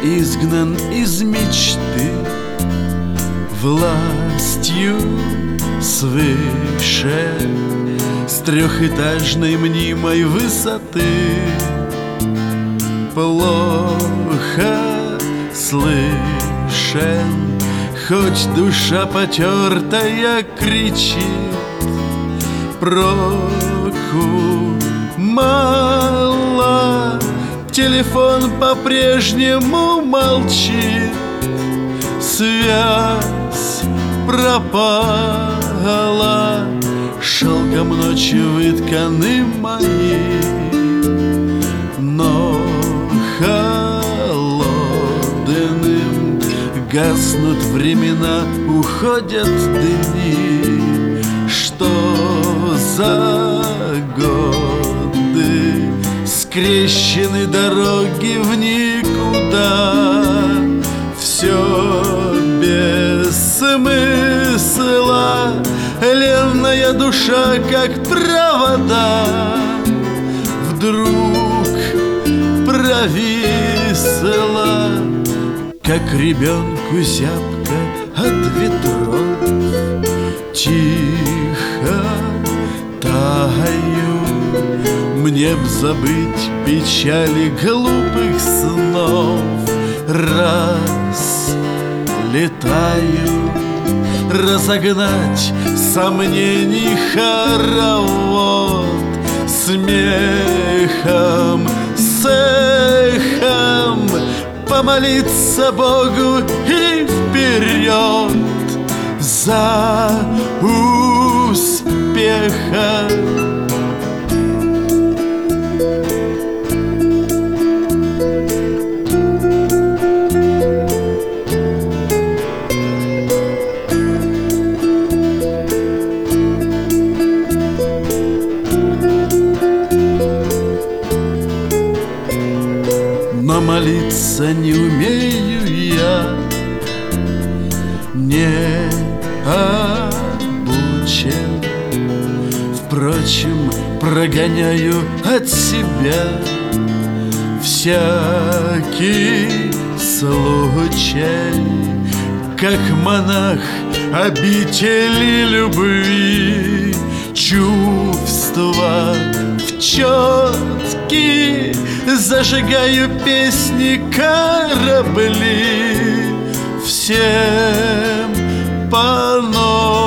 изгнан из мечты властью свыше, с трехэтажной мнимой высоты. Плохо слышен, хоть душа потертая кричит, проку мало, телефон по-прежнему молчит. Связь пропала, шелком ночи вытканы мои, но холодным гаснут времена, уходят дни. Что за годы скрещены дороги в никуда? Все без смысла, ленная душа, как провода, вдруг провисла, как ребенку зябко от ветров. Тихо таю, мне б забыть печали глупых снов. Раз летаю, разогнать сомнений хоровод, смехом, с эхом помолиться Богу и вперед за успехом. Но молиться не умею я, не обучен. Впрочем, прогоняю от себя всякий случай, как монах обители любви. Чувства в четки зажигаю песни корабли, всем по новой